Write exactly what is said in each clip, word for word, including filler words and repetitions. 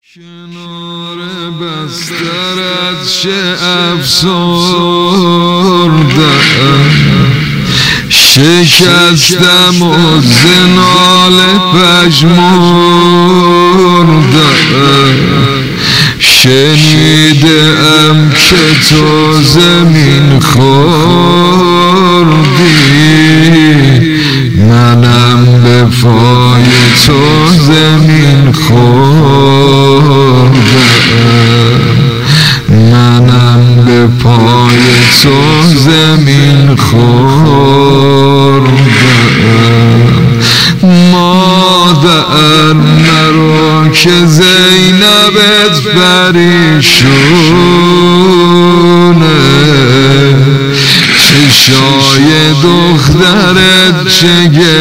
کنار بسترت چه افسرده‌ام، شکستم و زنال پژمرده‌ام. شنیدم که تو زمین خوردی، منم به پای تو زمین خوردم. منم به پای تو زمین خوردم. مادر نرو که زینبت پریشونه، چشای دخترت چه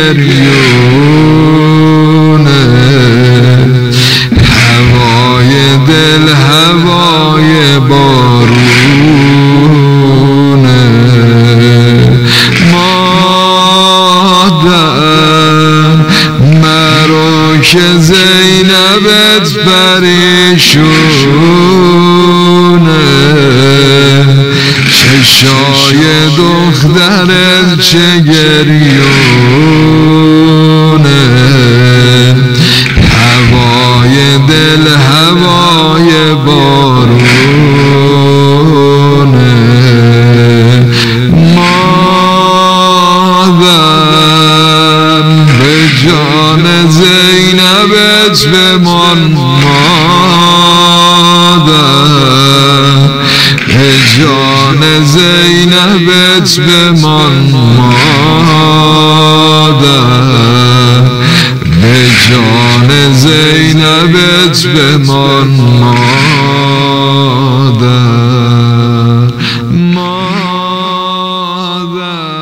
گریونه. هوای دل هوای بارونه. مادر مرو که زینبت پریشونه، چشای دخترت چه گریونه. هوای دل هوای بارونه. مادر به جان زینبت بمان، مادر به جان زینبت بمان، مادر به جان زینبت بمان، مادر. مادر